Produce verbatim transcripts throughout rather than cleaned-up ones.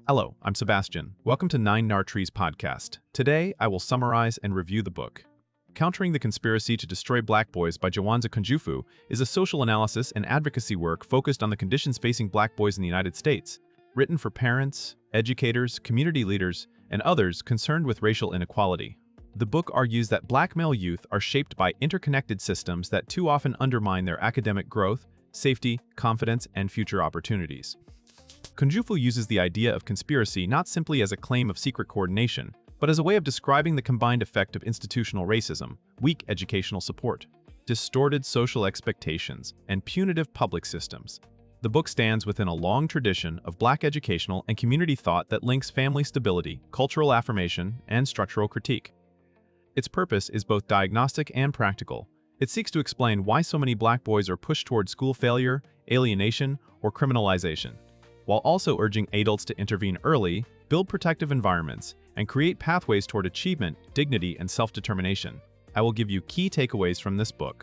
Hello, I'm Sebastian. Welcome to Nine Nar Trees podcast. Today, I will summarize and review the book. Countering the Conspiracy to Destroy Black Boys by Jawanza Kunjufu is a social analysis and advocacy work focused on the conditions facing black boys in the United States, written for parents, educators, community leaders, and others concerned with racial inequality. The book argues that black male youth are shaped by interconnected systems that too often undermine their academic growth, safety, confidence, and future opportunities. Kunjufu uses the idea of conspiracy not simply as a claim of secret coordination, but as a way of describing the combined effect of institutional racism, weak educational support, distorted social expectations, and punitive public systems. The book stands within a long tradition of black educational and community thought that links family stability, cultural affirmation, and structural critique. Its purpose is both diagnostic and practical. It seeks to explain why so many black boys are pushed toward school failure, alienation, or criminalization, while also urging adults to intervene early, build protective environments, and create pathways toward achievement, dignity, and self-determination. I will give you key takeaways from this book.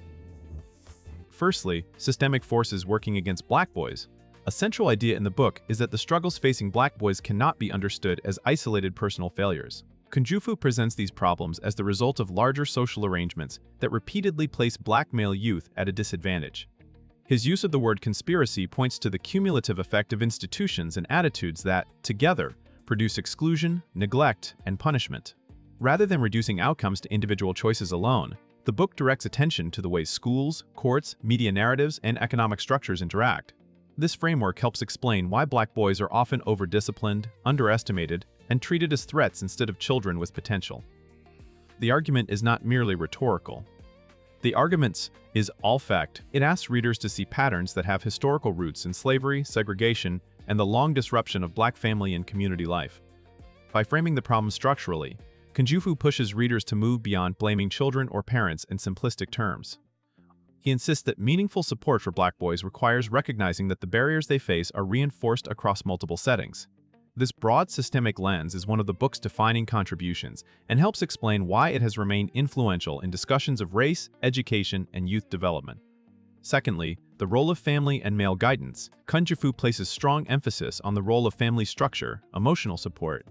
Firstly, systemic forces working against black boys. A central idea in the book is that the struggles facing black boys cannot be understood as isolated personal failures. Kunjufu presents these problems as the result of larger social arrangements that repeatedly place black male youth at a disadvantage. His use of the word conspiracy points to the cumulative effect of institutions and attitudes that, together, produce exclusion, neglect, and punishment. Rather than reducing outcomes to individual choices alone, the book directs attention to the ways schools, courts, media narratives, and economic structures interact. This framework helps explain why black boys are often over-disciplined, underestimated, and treated as threats instead of children with potential. The argument is not merely rhetorical. The argument is all fact. It asks readers to see patterns that have historical roots in slavery, segregation, and the long disruption of black family and community life. By framing the problem structurally, Kunjufu pushes readers to move beyond blaming children or parents in simplistic terms. He insists that meaningful support for black boys requires recognizing that the barriers they face are reinforced across multiple settings. This broad systemic lens is one of the book's defining contributions and helps explain why it has remained influential in discussions of race, education, and youth development. Secondly, the role of family and male guidance. Kunjufu places strong emphasis on the role of family structure, emotional support,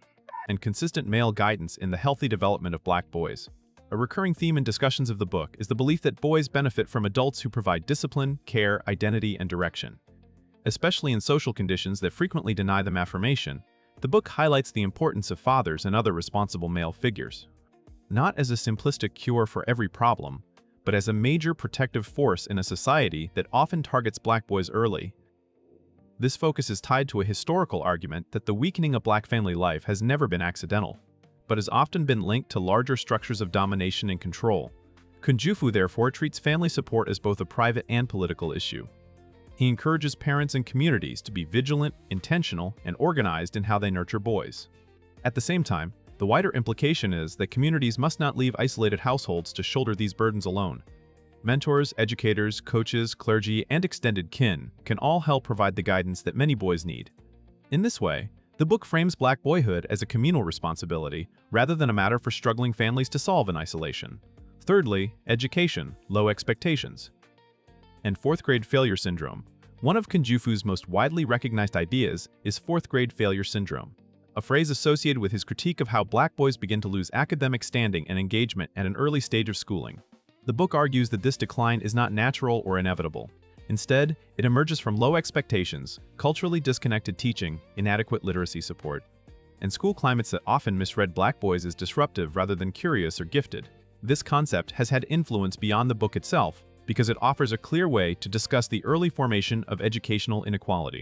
and consistent male guidance in the healthy development of black boys. A recurring theme in discussions of the book is the belief that boys benefit from adults who provide discipline, care, identity, and direction. Especially in social conditions that frequently deny them affirmation, the book highlights the importance of fathers and other responsible male figures. Not as a simplistic cure for every problem, but as a major protective force in a society that often targets black boys early. This focus is tied to a historical argument that the weakening of black family life has never been accidental, but has often been linked to larger structures of domination and control. Kunjufu therefore treats family support as both a private and political issue. He encourages parents and communities to be vigilant, intentional, and organized in how they nurture boys. At the same time, the wider implication is that communities must not leave isolated households to shoulder these burdens alone. Mentors, educators, coaches, clergy, and extended kin can all help provide the guidance that many boys need. In this way, the book frames black boyhood as a communal responsibility rather than a matter for struggling families to solve in isolation. Thirdly, education, low expectations, and fourth grade failure syndrome. One of Kunjufu's most widely recognized ideas is fourth grade failure syndrome, a phrase associated with his critique of how black boys begin to lose academic standing and engagement at an early stage of schooling. The book argues that this decline is not natural or inevitable. Instead, it emerges from low expectations, culturally disconnected teaching, inadequate literacy support, and school climates that often misread black boys as disruptive rather than curious or gifted. This concept has had influence beyond the book itself, because it offers a clear way to discuss the early formation of educational inequality.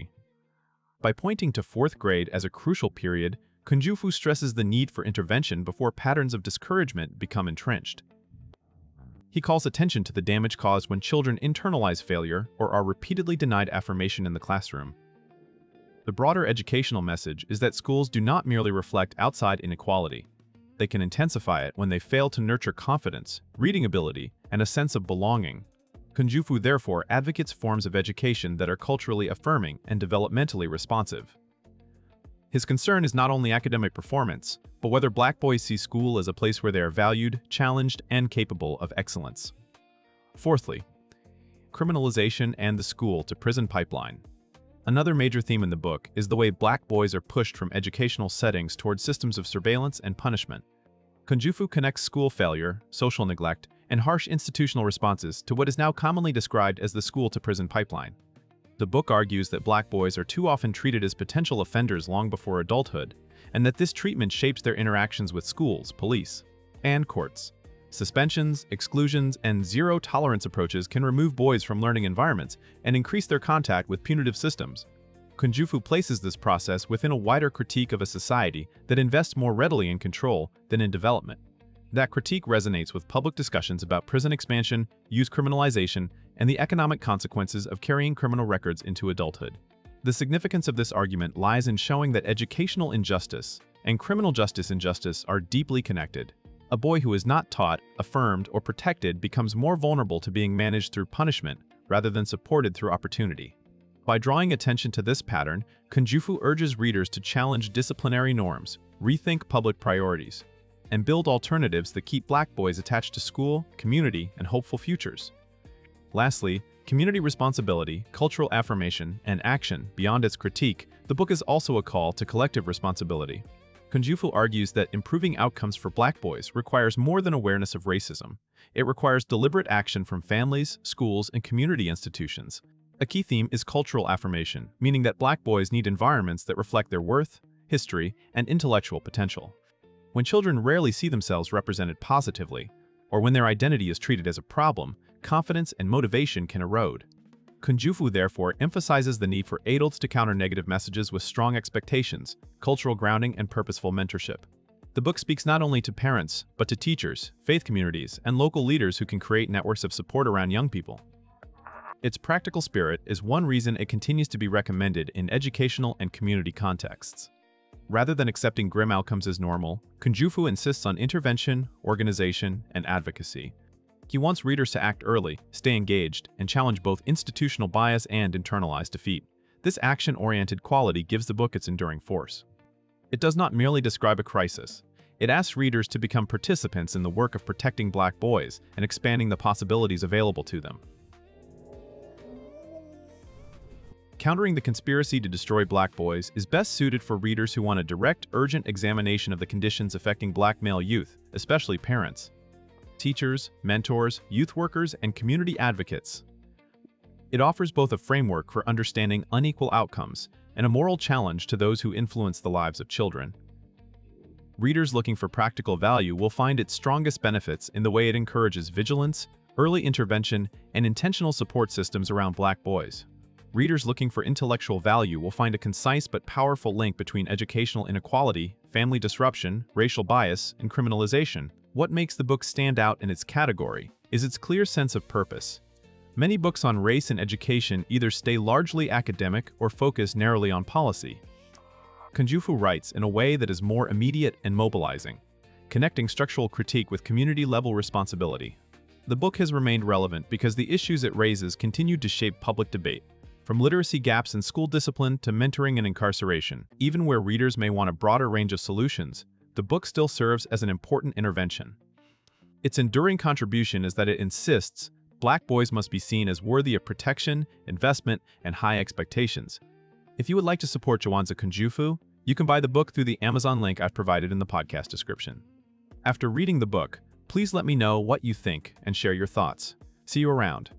By pointing to fourth grade as a crucial period, Kunjufu stresses the need for intervention before patterns of discouragement become entrenched. He calls attention to the damage caused when children internalize failure or are repeatedly denied affirmation in the classroom. The broader educational message is that schools do not merely reflect outside inequality. They can intensify it when they fail to nurture confidence, reading ability, and a sense of belonging. Kunjufu therefore advocates forms of education that are culturally affirming and developmentally responsive. His concern is not only academic performance, but whether black boys see school as a place where they are valued, challenged, and capable of excellence. Fourthly, criminalization and the school-to-prison pipeline. Another major theme in the book is the way black boys are pushed from educational settings towards systems of surveillance and punishment. Kunjufu connects school failure, social neglect, and harsh institutional responses to what is now commonly described as the school-to-prison pipeline. The book argues that black boys are too often treated as potential offenders long before adulthood, and that this treatment shapes their interactions with schools, police, and courts. Suspensions, exclusions, and zero-tolerance approaches can remove boys from learning environments and increase their contact with punitive systems. Kunjufu places this process within a wider critique of a society that invests more readily in control than in development. That critique resonates with public discussions about prison expansion, youth criminalization, and the economic consequences of carrying criminal records into adulthood. The significance of this argument lies in showing that educational injustice and criminal justice injustice are deeply connected. A boy who is not taught, affirmed, or protected becomes more vulnerable to being managed through punishment rather than supported through opportunity. By drawing attention to this pattern, Kunjufu urges readers to challenge disciplinary norms, rethink public priorities, and build alternatives that keep black boys attached to school, community, and hopeful futures. Lastly, community responsibility, cultural affirmation, and action. Beyond its critique, the book is also a call to collective responsibility. Kunjufu argues that improving outcomes for black boys requires more than awareness of racism. It requires deliberate action from families, schools, and community institutions. A key theme is cultural affirmation, meaning that black boys need environments that reflect their worth, history, and intellectual potential. When children rarely see themselves represented positively, or when their identity is treated as a problem, confidence and motivation can erode. Kunjufu therefore emphasizes the need for adults to counter negative messages with strong expectations, cultural grounding, and purposeful mentorship. The book speaks not only to parents, but to teachers, faith communities, and local leaders who can create networks of support around young people. Its practical spirit is one reason it continues to be recommended in educational and community contexts. Rather than accepting grim outcomes as normal, Kunjufu insists on intervention, organization, and advocacy. He wants readers to act early, stay engaged, and challenge both institutional bias and internalized defeat. This action-oriented quality gives the book its enduring force. It does not merely describe a crisis. It asks readers to become participants in the work of protecting black boys and expanding the possibilities available to them. Countering the Conspiracy to Destroy Black Boys is best suited for readers who want a direct, urgent examination of the conditions affecting black male youth, especially parents, teachers, mentors, youth workers, and community advocates. It offers both a framework for understanding unequal outcomes and a moral challenge to those who influence the lives of children. Readers looking for practical value will find its strongest benefits in the way it encourages vigilance, early intervention, and intentional support systems around black boys. Readers looking for intellectual value will find a concise but powerful link between educational inequality, family disruption, racial bias, and criminalization. What makes the book stand out in its category is its clear sense of purpose. Many books on race and education either stay largely academic or focus narrowly on policy. Kunjufu writes in a way that is more immediate and mobilizing, connecting structural critique with community-level responsibility. The book has remained relevant because the issues it raises continued to shape public debate, from literacy gaps in school discipline to mentoring and incarceration. Even where readers may want a broader range of solutions, the book still serves as an important intervention. Its enduring contribution is that it insists black boys must be seen as worthy of protection, investment, and high expectations. If you would like to support Jawanza Kunjufu, you can buy the book through the Amazon link I've provided in the podcast description. After reading the book, please let me know what you think and share your thoughts. See you around.